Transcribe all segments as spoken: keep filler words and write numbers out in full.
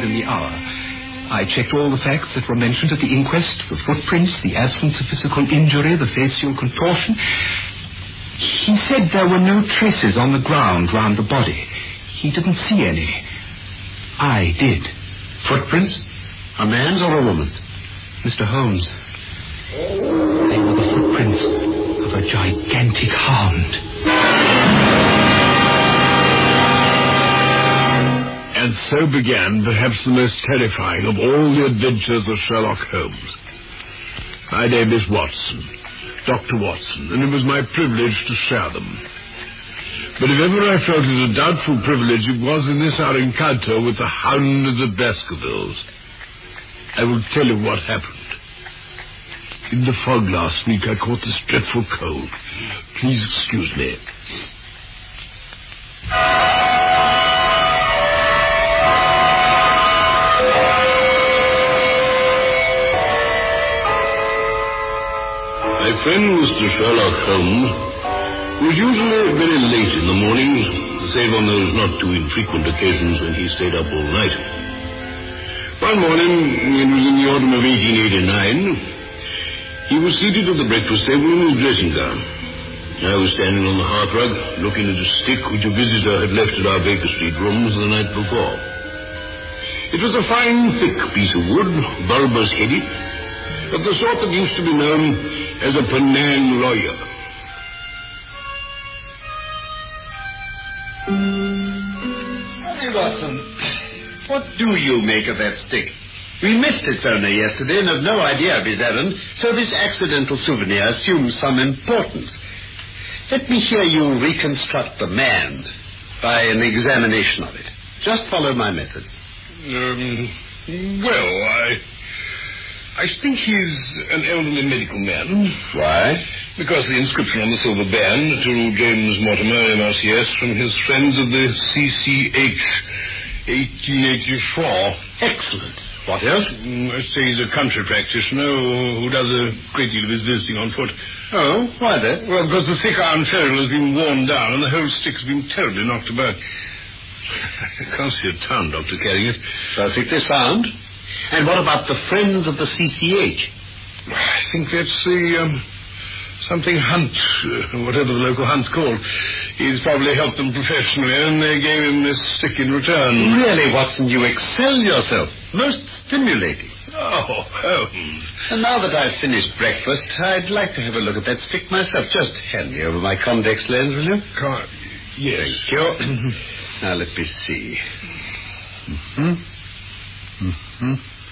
in the hour. I checked all the facts that were mentioned at the inquest, the footprints, the absence of physical injury, the facial contortion. He said there were no traces on the ground round the body. He didn't see any. I did. Footprints? A man's or a woman's? Mister Holmes, they were the footprints of a gigantic hound. And so began perhaps the most terrifying of all the adventures of Sherlock Holmes. My name is Watson, Doctor Watson, and it was my privilege to share them. But if ever I felt it a doubtful privilege, it was in this our encounter with the Hound of the Baskervilles. I will tell you what happened. In the fog last week, I caught this dreadful cold. Please excuse me. My friend, Mister Sherlock Holmes, was usually very late in the mornings, save on those not too infrequent occasions when he stayed up all night. One morning, it was in the autumn of eighteen eighty-nine, he was seated at the breakfast table in his dressing gown. I was standing on the hearthrug, looking at a stick which a visitor had left at our Baker Street rooms the night before. It was a fine, thick piece of wood, bulbous-headed, of the sort that used to be known as a Penang lawyer. Hey, Watson, what do you make of that stick? We missed its owner yesterday and have no idea of his errand, so this accidental souvenir assumes some importance. Let me hear you reconstruct the man by an examination of it. Just follow my methods. Um, well, I... I think he's an elderly medical man. Why? Because the inscription on the silver band to James Mortimer, M R C S, from his friends of the C C H, eighteen eighty-four. Excellent. What else? Mm, I say he's a country practitioner who does a great deal of his visiting on foot. Oh, why that? Well, because the thick iron ferrule has been worn down and the whole stick's been terribly knocked about. I can't see a town doctor carrying it. Perfectly sound. And what about the friends of the C C H? I think that's the, um, something hunt, uh, whatever the local hunt's called. He's probably helped them professionally, and they gave him this stick in return. Really, Watson, you excel yourself. Most stimulating. Oh, Holmes. And now that I've finished breakfast, I'd like to have a look at that stick myself. Just hand me over my convex lens, will you? Con- yes. Thank you. Now, let me see. Mm-hmm. Mm-hmm.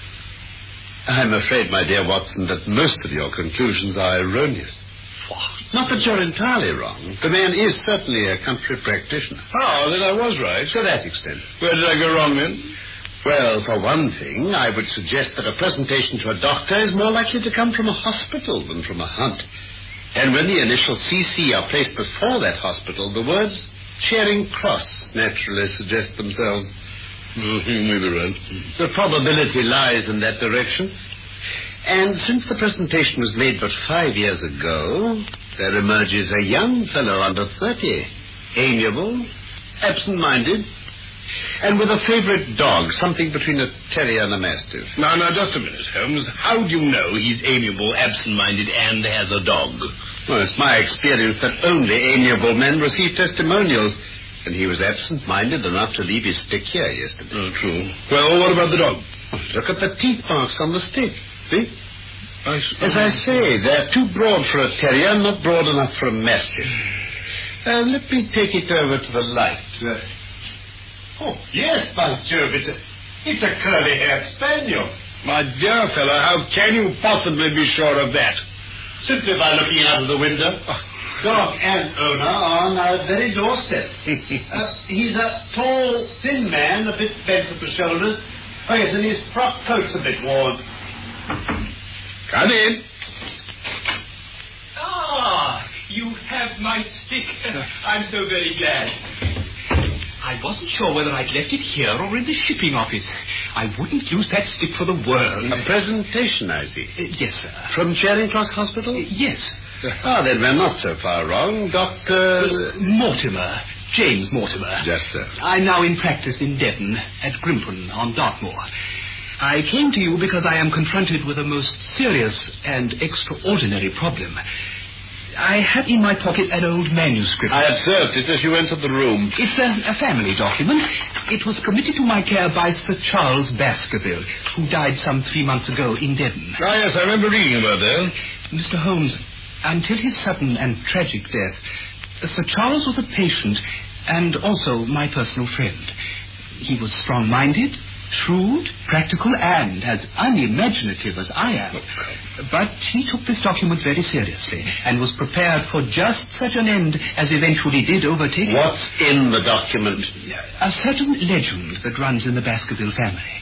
I'm afraid, my dear Watson, that most of your conclusions are erroneous. Not that you're entirely wrong. The man is certainly a country practitioner. Oh, then I was right. To that extent. Where did I go wrong, then? Well, for one thing, I would suggest that a presentation to a doctor is more likely to come from a hospital than from a hunt. And when the initials C C are placed before that hospital, the words Charing Cross naturally suggest themselves. Mm, you may be right. The probability lies in that direction. And since the presentation was made but five years ago, there emerges a young fellow under thirty, amiable, absent-minded, and with a favorite dog, something between a terrier and a mastiff. Now, now, just a minute, Holmes. How do you know he's amiable, absent-minded, and has a dog? Well, it's my experience that only amiable men receive testimonials. And he was absent-minded enough to leave his stick here yesterday. Oh, true. Well, what about the dog? Look at the teeth marks on the stick. See? I As I say, they're too broad for a terrier, not broad enough for a mastiff. Uh, let me take it over to the light. Uh, oh, yes, by Jove, it's a, it's a curly-haired spaniel. My dear fellow, how can you possibly be sure of that? Simply by looking out of the window. Oh. Dog and owner on our very doorstep. uh, he's a tall, thin man, a bit bent at the shoulders. Oh, yes, and his frock coat's a bit worn. Come in. Ah, you have my stick. I'm so very glad. I wasn't sure whether I'd left it here or in the shipping office. I wouldn't use that stick for the world. A presentation, I see. Uh, yes, sir. From Charing Cross Hospital? Uh, yes. Ah, then we're not so far wrong. Doctor... Uh, Mortimer. James Mortimer. Yes, sir. I'm now in practice in Devon, at Grimpen, on Dartmoor. I came to you because I am confronted with a most serious and extraordinary problem. I have in my pocket an old manuscript. I observed it as you entered the room. It's a, a family document. It was committed to my care by Sir Charles Baskerville, who died some three months ago in Devon. Ah, yes, I remember reading about that. Mister Holmes, until his sudden and tragic death, Sir Charles was a patient and also my personal friend. He was strong-minded, shrewd, practical, and as unimaginative as I am. But he took this document very seriously and was prepared for just such an end as eventually did overtake him. What's in the document? A certain legend that runs in the Baskerville family.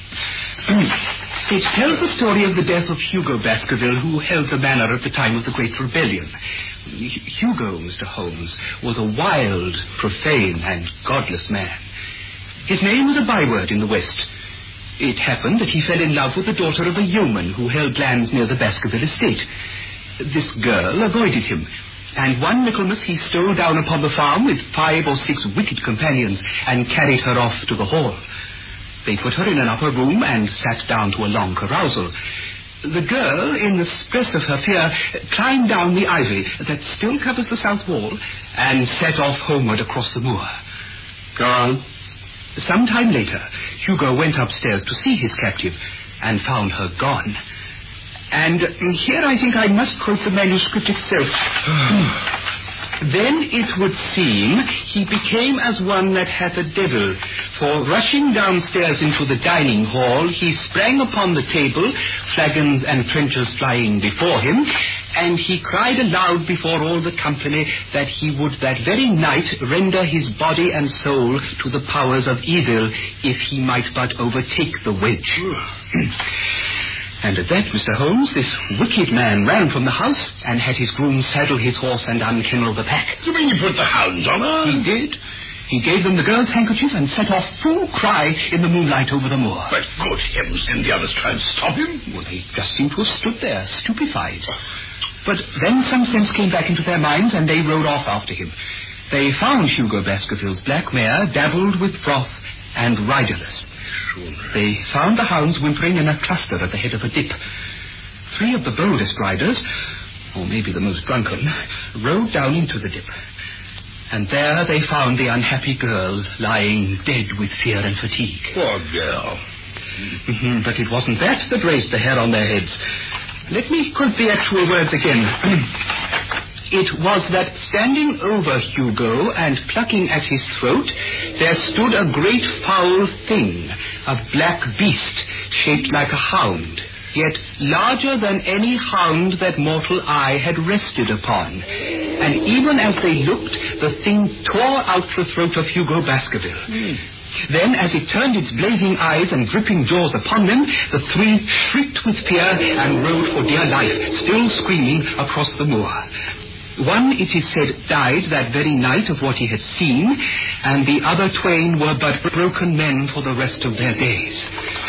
It tells the story of the death of Hugo Baskerville, who held the manor at the time of the Great Rebellion. Hugo, Mister Holmes, was a wild, profane, and godless man. His name was a byword in the West. It happened that he fell in love with the daughter of a yeoman who held lands near the Baskerville estate. This girl avoided him, and one Michaelmas he stole down upon the farm with five or six wicked companions and carried her off to the hall. They put her in an upper room and sat down to a long carousal. The girl, in the stress of her fear, climbed down the ivy that still covers the south wall and set off homeward across the moor. Go on. Some time later, Hugo went upstairs to see his captive and found her gone. And here I think I must quote the manuscript itself. Then it would seem he became as one that hath a devil, for rushing downstairs into the dining hall, he sprang upon the table, flagons and trenchers flying before him, and he cried aloud before all the company that he would that very night render his body and soul to the powers of evil, if he might but overtake the wedge. And at that, Mister Holmes, this wicked man ran from the house and had his groom saddle his horse and unkennel the pack. You mean you put the hounds on her? He did. He gave them the girl's handkerchief and set off full cry in the moonlight over the moor. But good heavens, didn't the others try and stop him? Well, they just seemed to have stood there, stupefied. But then some sense came back into their minds and they rode off after him. They found Hugo Baskerville's black mare dabbled with froth and riderless. They found the hounds whimpering in a cluster at the head of a dip. Three of the boldest riders, or maybe the most drunken, rode down into the dip. And there they found the unhappy girl lying dead with fear and fatigue. Poor girl. Mm-hmm, but it wasn't that that raised the hair on their heads. Let me quote the actual words again. It was that standing over Hugo and plucking at his throat, there stood a great foul thing, a black beast, shaped like a hound, yet larger than any hound that mortal eye had rested upon. And even as they looked, the thing tore out the throat of Hugo Baskerville. Mm. Then, as it turned its blazing eyes and dripping jaws upon them, the three shrieked with fear and rode for dear life, still screaming, across the moor. One, it is said, died that very night of what he had seen, and the other twain were but broken men for the rest of their days.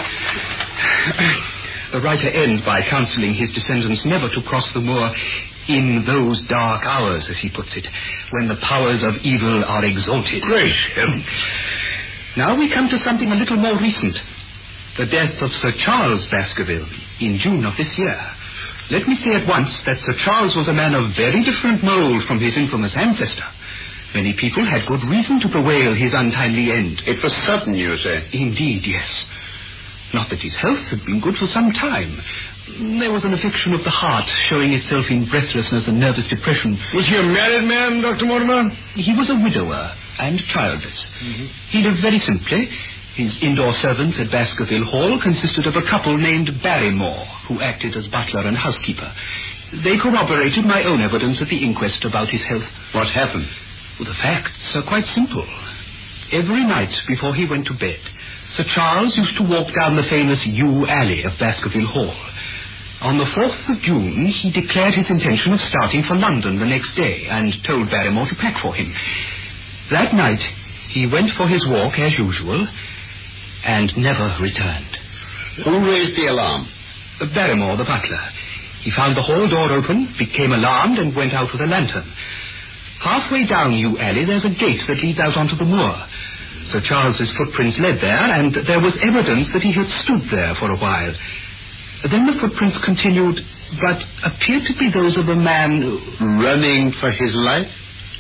The writer ends by counseling his descendants never to cross the moor in those dark hours, as he puts it, when the powers of evil are exalted. Great heavens. Now we come to something a little more recent. The death of Sir Charles Baskerville in June of this year. Let me say at once that Sir Charles was a man of very different mould from his infamous ancestor. Many people had good reason to bewail his untimely end. It was sudden, you say? Indeed, yes. Not that his health had been good for some time. There was an affection of the heart showing itself in breathlessness and nervous depression. Was he a married man, Doctor Mortimer? He was a widower and childless. Mm-hmm. He lived very simply. His indoor servants at Baskerville Hall consisted of a couple named Barrymore, who acted as butler and housekeeper. They corroborated my own evidence at the inquest about his health. What happened? Well, the facts are quite simple. Every night before he went to bed, Sir Charles used to walk down the famous yew alley of Baskerville Hall. On the fourth of June, he declared his intention of starting for London the next day and told Barrymore to pack for him. That night, he went for his walk as usual and never returned. Who raised the alarm? Barrymore, the butler. He found the hall door open, became alarmed, and went out with a lantern. Halfway down Yew Alley, there's a gate that leads out onto the moor. Sir Charles's footprints led there, and there was evidence that he had stood there for a while. Then the footprints continued, but appeared to be those of a man running for his life.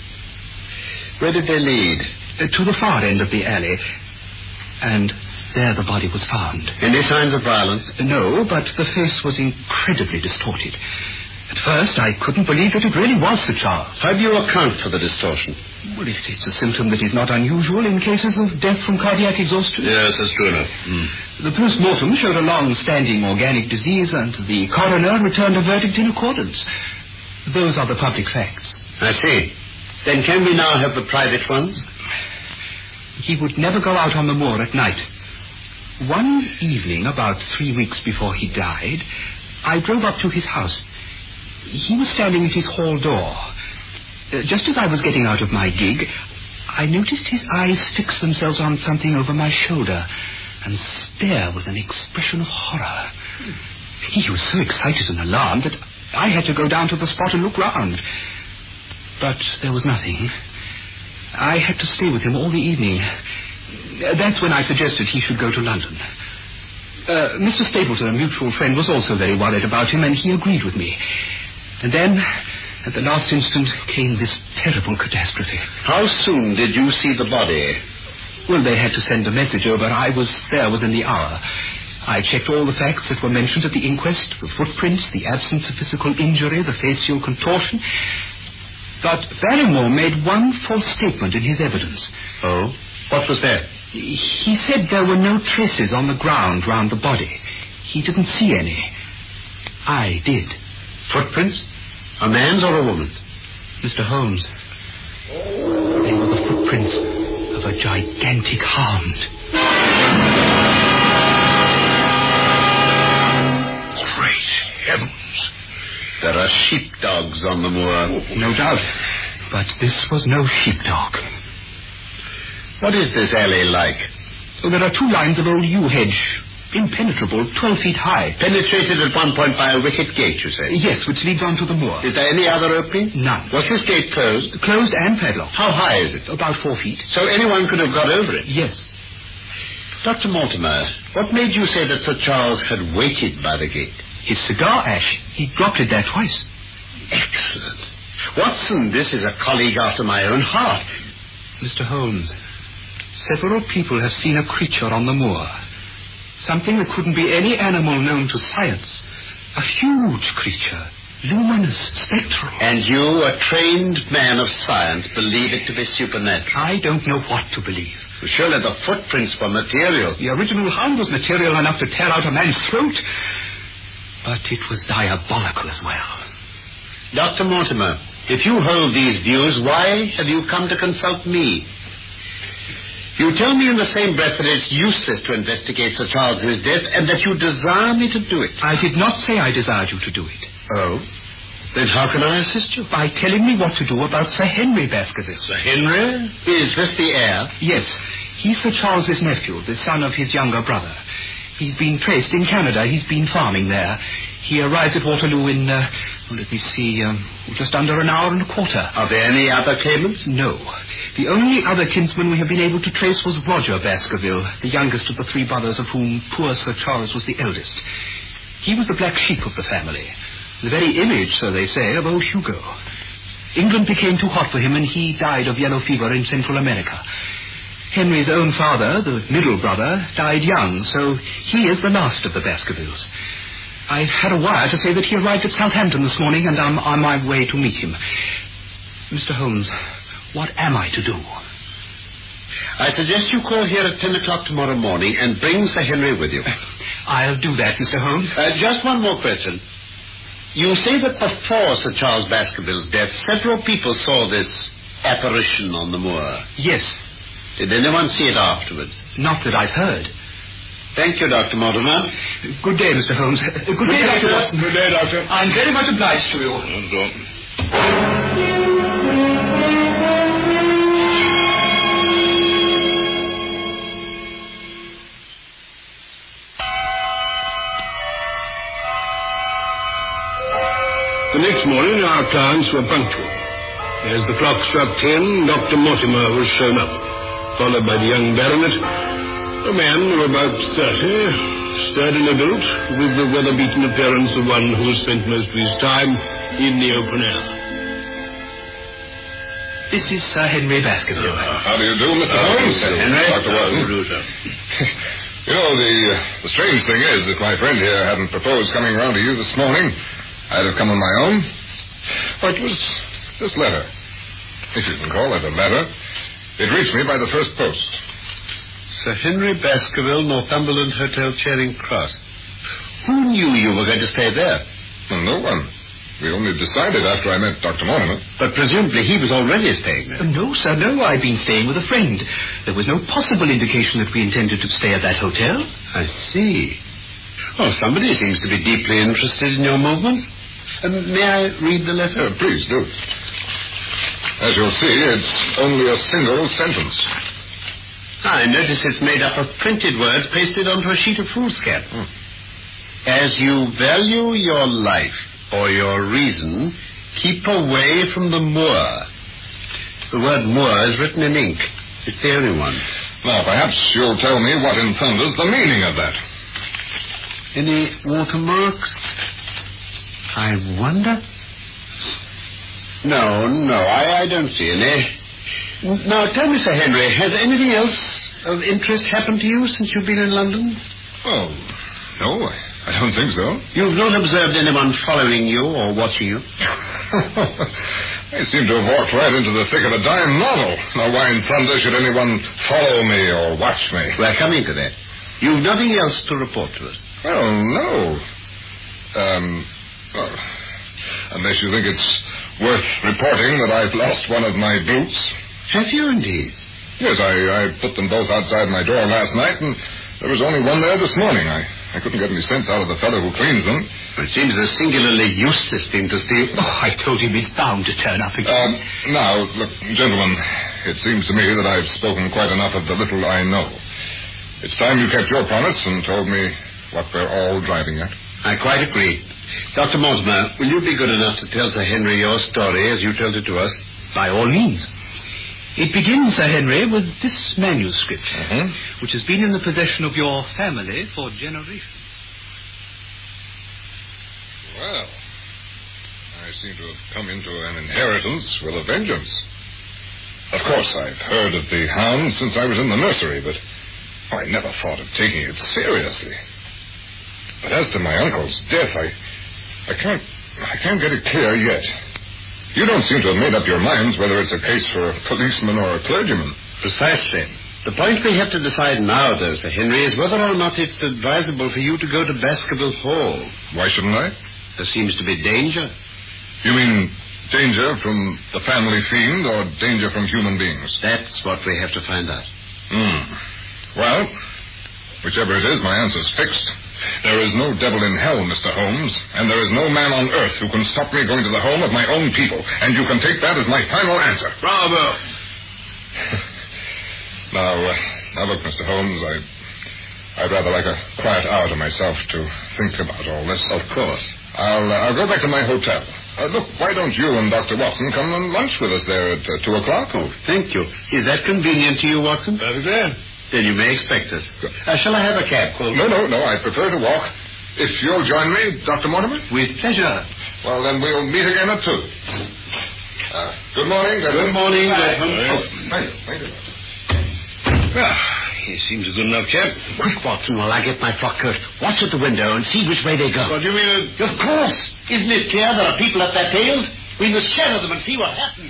Where did they lead? Uh, to the far end of the alley. And there the body was found. Any signs of violence? Uh, no, but the face was incredibly distorted. At first, I couldn't believe that it really was Sir Charles. How do you account for the distortion? Well, it, it's a symptom that is not unusual in cases of death from cardiac exhaustion. Yes, that's true enough. Mm. The post-mortem showed a long-standing organic disease, and the coroner returned a verdict in accordance. Those are the public facts. I see. Then can we now have the private ones? He would never go out on the moor at night. One evening, about three weeks before he died, I drove up to his house. He was standing at his hall door. Uh, just as I was getting out of my gig, I noticed his eyes fix themselves on something over my shoulder and stare with an expression of horror. He was so excited and alarmed that I had to go down to the spot and look round. But there was nothing. I had to stay with him all the evening. Uh, that's when I suggested he should go to London. Uh, Mister Stapleton, a mutual friend, was also very worried about him, and he agreed with me. And then, at the last instant, came this terrible catastrophe. How soon did you see the body? Well, they had to send a message over. I was there within the hour. I checked all the facts that were mentioned at the inquest, the footprints, the absence of physical injury, the facial contortion. But Barrymore made one false statement in his evidence. Oh? What was that? He said there were no traces on the ground round the body. He didn't see any. I did. Footprints? A man's or a woman's? Mister Holmes, they were the footprints of a gigantic hound. Great heavens. There are sheepdogs on the moor. No doubt. But this was no sheepdog. What is this alley like? Oh, there are two lines of old yew hedge. Impenetrable, twelve feet high. Penetrated at one point by a wicket gate, you say? Yes, which leads on to the moor. Is there any other opening? None. Was this gate closed? Closed and padlocked. How high is it? About four feet. So anyone could have got over it? Yes. Doctor Mortimer, what made you say that Sir Charles had waited by the gate? His cigar ash. He dropped it there twice. Excellent. Watson, this is a colleague after my own heart. Mister Holmes, several people have seen a creature on the moor. Something that couldn't be any animal known to science. A huge creature. Luminous, spectral. And you, a trained man of science, believe it to be supernatural? I don't know what to believe. Surely the footprints were material. The original hound was material enough to tear out a man's throat. But it was diabolical as well. Doctor Mortimer, if you hold these views, why have you come to consult me? You tell me in the same breath that it's useless to investigate Sir Charles's death and that you desire me to do it. I did not say I desired you to do it. Oh? Then how can I assist you? By telling me what to do about Sir Henry Baskerville. Sir Henry? Is this the heir? Yes. He's Sir Charles's nephew, the son of his younger brother. He's been traced in Canada. He's been farming there. He arrives at Waterloo in, uh, well, let me see, um, just under an hour and a quarter. Are there any other claimants? No. The only other kinsman we have been able to trace was Roger Baskerville, the youngest of the three brothers, of whom poor Sir Charles was the eldest. He was the black sheep of the family, the very image, so they say, of old Hugo. England became too hot for him, and he died of yellow fever in Central America. Henry's own father, the middle brother, died young, so he is the last of the Baskervilles. I had a wire to say that he arrived at Southampton this morning, and I'm on my way to meet him. Mister Holmes, what am I to do? I suggest you call here at ten o'clock tomorrow morning and bring Sir Henry with you. I'll do that, Mister Holmes. Uh, just one more question. You say that before Sir Charles Baskerville's death, several people saw this apparition on the moor. Yes. Did anyone see it afterwards? Not that I've heard. Thank you, Doctor Mortimer. Good day, Mister Holmes. Good, Good day, day, Doctor sir. Watson. Good day, Doctor. I'm very much obliged to you. The next morning, our clients were punctual. As the clock struck ten, Doctor Mortimer was shown up, followed by the young baronet, a man of about thirty, sturdily built, with the weather-beaten appearance of one who has spent most of his time in the open air. This is Sir Henry Baskerville. Uh, how do you do, Mister Uh, Holmes? Sir Henry. Doctor Watson. You know, the, uh, the strange thing is, if my friend here hadn't proposed coming round to you this morning, I'd have come on my own. Oh, it was this letter. If you can call it a letter. It reached me by the first post. Sir Henry Baskerville, Northumberland Hotel, Charing Cross. Who knew you were going to stay there? Well, no one. We only decided after I met Doctor Mortimer. But presumably he was already staying there. No, sir, no. I've been staying with a friend. There was no possible indication that we intended to stay at that hotel. I see. Oh, somebody seems to be deeply interested in your movements. Um, may I read the letter? Uh, please do. As you'll see, it's only a single sentence. I notice it's made up of printed words pasted onto a sheet of foolscap. Hmm. As you value your life or your reason, keep away from the moor. The word moor is written in ink. It's the only one. Now, perhaps you'll tell me what in thunder's the meaning of that. Any watermarks? I wonder. No, no, I, I don't see any. Now, tell me, Sir Henry, has anything else of interest happened to you since you've been in London? Oh, no, I, I don't think so. You've not observed anyone following you or watching you? I seem to have walked right into the thick of a dime novel. Now, why in thunder should anyone follow me or watch me? We're coming to that. You've nothing else to report to us? Well, no. Um, well, unless you think it's worth reporting that I've lost one of my boots. Have you indeed? Yes, I, I put them both outside my door last night, and there was only one there this morning. I, I couldn't get any sense out of the fellow who cleans them. It seems a singularly useless thing to steal. Oh, I told him it's bound to turn up again. Um, now, look, gentlemen, it seems to me that I've spoken quite enough of the little I know. It's time you kept your promise and told me what we're all driving at. I quite agree. Doctor Mortimer, will you be good enough to tell Sir Henry your story as you told it to us? By all means. It begins, Sir Henry, with this manuscript, uh-huh. which has been in the possession of your family for generations. Well, I seem to have come into an inheritance with a vengeance. Of course, I've heard of the hound since I was in the nursery, but I never thought of taking it seriously. But as to my uncle's death, I, I can't, I can't get it clear yet. You don't seem to have made up your minds whether it's a case for a policeman or a clergyman. Precisely. The point we have to decide now, though, Sir Henry, is whether or not it's advisable for you to go to Baskerville Hall. Why shouldn't I? There seems to be danger. You mean danger from the family fiend or danger from human beings? That's what we have to find out. Hmm. Well, whichever it is, my answer's fixed. There is no devil in hell, Mister Holmes, and there is no man on earth who can stop me going to the home of my own people, and you can take that as my final answer. Bravo! now, uh, now look, Mister Holmes, I, I'd rather like a quiet hour to myself to think about all this. Of course. I'll, uh, I'll go back to my hotel. Uh, look, why don't you and Doctor Watson come and lunch with us there at uh, two o'clock? Oh, thank you. Is that convenient to you, Watson? Very good. Then you may expect us. Uh, shall I have a cab called? No, no, no. I prefer to walk. If you'll join me, Doctor Mortimer? With pleasure. Well, then we'll meet again at two. Uh, good morning, gentlemen. Good morning, gentlemen. Oh, thank you, thank you. Well, he seems a good enough chap. Quick, Watson, while I get my frock coat. Watch at the window and see which way they go. What do you mean? Uh... Of course. Isn't it clear there are people at their tails? We must shadow them and see what happens.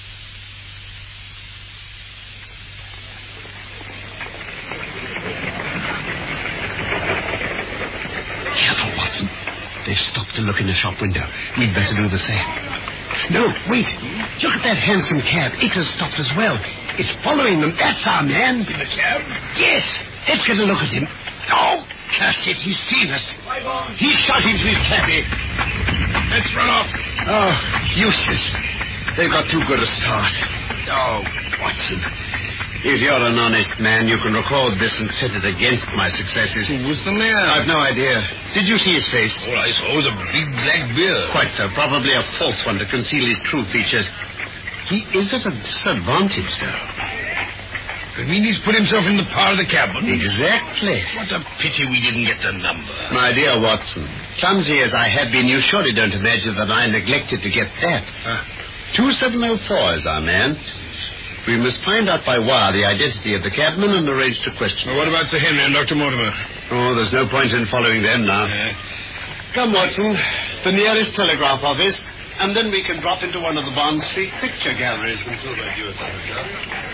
Careful, Watson. They've stopped to look in the shop window. We'd better do the same. No, wait. Look at that handsome cab. It has stopped as well. It's following them. That's our man. In the cab? Yes. Let's get a look at him. Oh, curse it. He's seen us. He's shouting to his cabby. Let's run off. Oh, useless. They've got too good a start. Oh, Watson. If you're an honest man, you can record this and set it against my successes. Who was the man? I've no idea. Did you see his face? All I saw was a big black beard. Quite so. Probably a false one to conceal his true features. He is at a disadvantage, though. You mean he's put himself in the power of the cabman? Exactly. What a pity we didn't get the number. My dear Watson, clumsy as I have been, you surely don't imagine that I neglected to get that. Ah. two seven oh four is our man. We must find out by wire the identity of the cabman and arrange to question Well, what about Sir Henry and Doctor Mortimer? Oh, there's no point in following them now. Uh, Come, Watson, the nearest telegraph office, and then we can drop into one of the Bond Street picture galleries until they do a better job.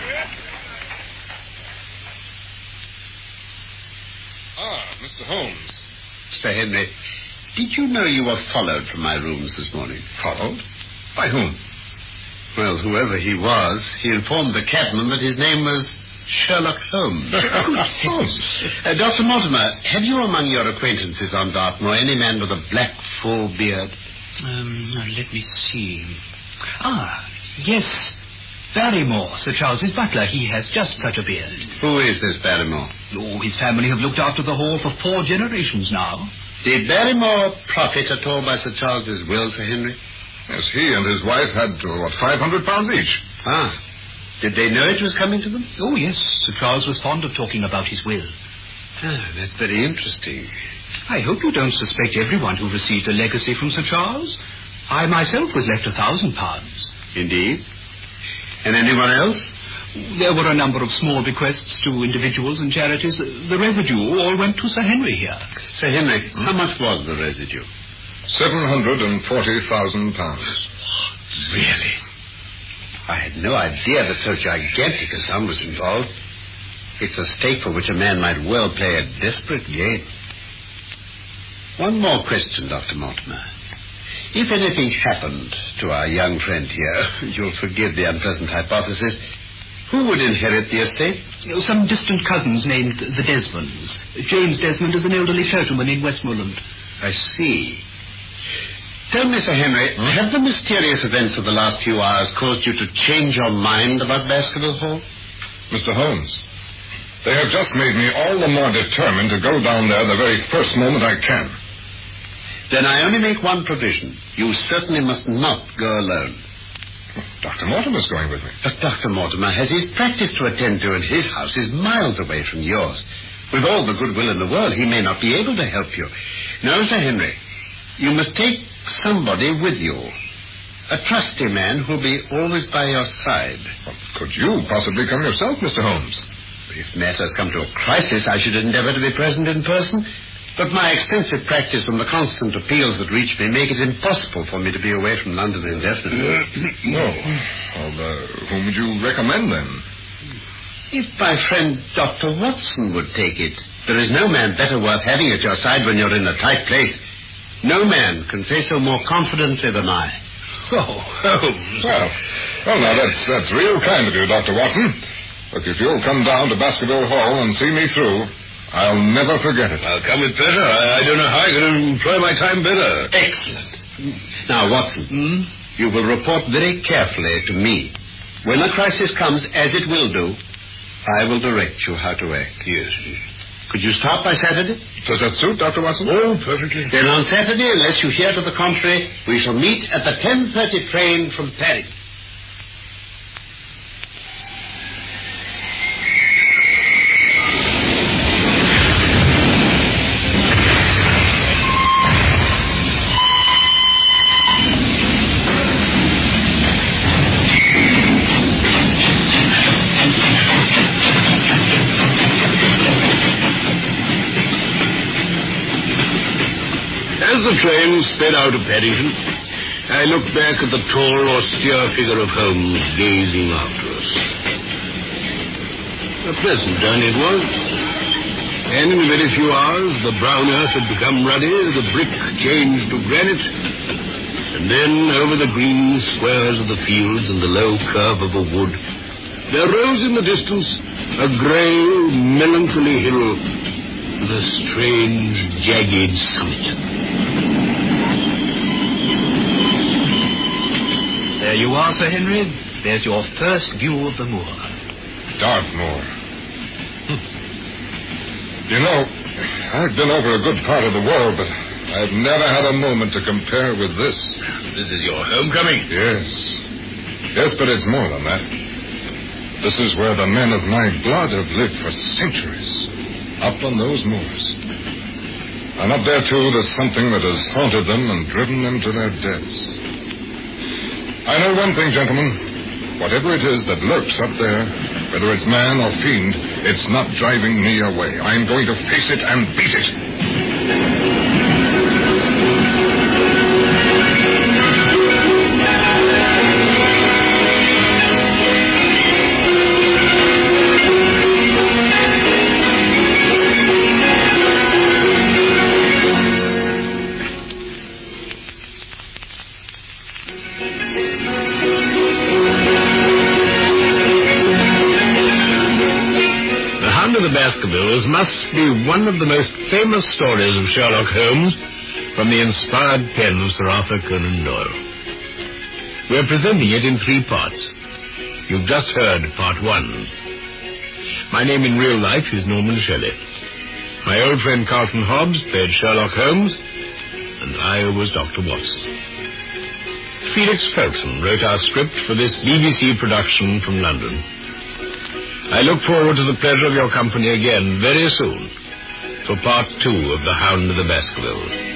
Ah, Mister Holmes. Sir Henry, did you know you were followed from my rooms this morning? Followed? By whom? Well, whoever he was, he informed the cabman that his name was Sherlock Holmes. Holmes. Uh, Doctor Mortimer, have you among your acquaintances on Dartmoor any man with a black, full beard? Um, now, let me see. Ah, yes. Barrymore, Sir Charles's butler. He has just such a beard. Who is this Barrymore? Oh, his family have looked after the hall for four generations now. Did Barrymore profit at all by Sir Charles's will, Sir Henry? Yes, he and his wife had, uh, what, five hundred pounds each. Ah. Did they know it was coming to them? Oh, yes. Sir Charles was fond of talking about his will. Ah, that's very interesting. I hope you don't suspect everyone who received a legacy from Sir Charles. I myself was left a thousand pounds. Indeed. And anyone else? There were a number of small bequests to individuals and charities. The residue all went to Sir Henry here. Sir Henry, hmm? how much was the residue? Seven hundred and forty thousand pounds. Really? I had no idea that so gigantic a sum was involved. It's a stake for which a man might well play a desperate game. One more question, Doctor Mortimer. If anything happened to our young friend here, you'll forgive the unpleasant hypothesis, who would inherit the estate? Some distant cousins named the Desmonds. James Desmond is an elderly clergyman in Westmoreland. I see. Tell me, Sir Henry, hmm? have the mysterious events of the last few hours caused you to change your mind about Baskerville Hall? Mister Holmes, they have just made me all the more determined to go down there the very first moment I can. Then I only make one provision. You certainly must not go alone. Doctor Mortimer's going with me. But Doctor Mortimer has his practice to attend to, and his house is miles away from yours. With all the goodwill in the world, he may not be able to help you. No, Sir Henry, you must take somebody with you. A trusty man who'll be always by your side. Well, could you possibly come yourself, Mister Holmes? If matters come to a crisis, I should endeavor to be present in person. But my extensive practice and the constant appeals that reach me make it impossible for me to be away from London indefinitely. No. Well, uh, whom would you recommend, then? If my friend Doctor Watson would take it. There is no man better worth having at your side when you're in a tight place. No man can say so more confidently than I. Oh, Holmes. Well, well, now, that's, that's real kind of you, Doctor Watson. Look, if you'll come down to Baskerville Hall and see me through, I'll never forget it. I'll come with pleasure. I, I don't know how I can employ my time better. Excellent. Now, Watson, hmm? you will report very carefully to me. When a crisis comes, as it will do, I will direct you how to act. Yes. Could you start by Saturday? Does that suit, Doctor Watson? Oh, perfectly. Then on Saturday, unless you hear to the contrary, we shall meet at the ten thirty train from Paris. As the train sped out of Paddington, I looked back at the tall, austere figure of Holmes gazing after us. A pleasant journey it was. And in a very few hours, the brown earth had become ruddy, the brick changed to granite, and then over the green squares of the fields and the low curve of a wood, there rose in the distance a grey, melancholy hill with a strange, jagged summit. There you are, Sir Henry. There's your first view of the moor. Dartmoor. Hm. You know, I've been over a good part of the world, but I've never had a moment to compare with this. This is your homecoming? Yes. Yes, but it's more than that. This is where the men of my blood have lived for centuries, up on those moors. And up there, too, there's something that has haunted them and driven them to their deaths. I know one thing, gentlemen. Whatever it is that lurks up there, whether it's man or fiend, it's not driving me away. I'm going to face it and beat it. Baskervilles must be one of the most famous stories of Sherlock Holmes from the inspired pen of Sir Arthur Conan Doyle. We're presenting it in three parts. You've just heard part one. My name in real life is Norman Shelley. My old friend Carlton Hobbs played Sherlock Holmes, and I was Doctor Watson. Felix Folkson wrote our script for this B B C production from London. I look forward to the pleasure of your company again very soon for part two of The Hound of the Baskervilles.